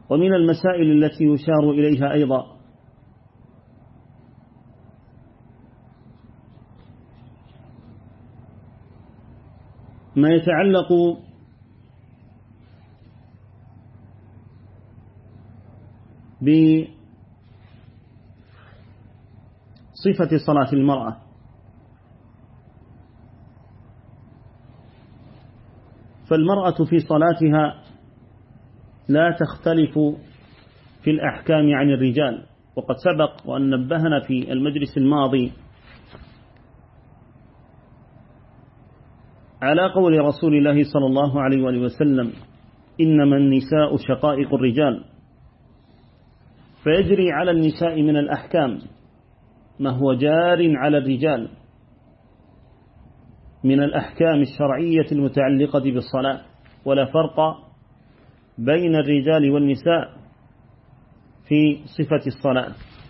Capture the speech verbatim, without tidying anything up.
ومن المسائل التي يشار إليها أيضا ما يتعلق بصفة صلاة المرأة. فالمرأة في صلاتها لا تختلف في الأحكام عن الرجال، وقد سبق وأن نبهنا في المجلس الماضي على قول رسول الله صلى الله عليه وآله وسلم: إنما النساء شقائق الرجال. فيجري على النساء من الأحكام ما هو جار على الرجال من الأحكام الشرعية المتعلقة بالصلاة، ولا فرق بين الرجال والنساء في صفة الصلاة.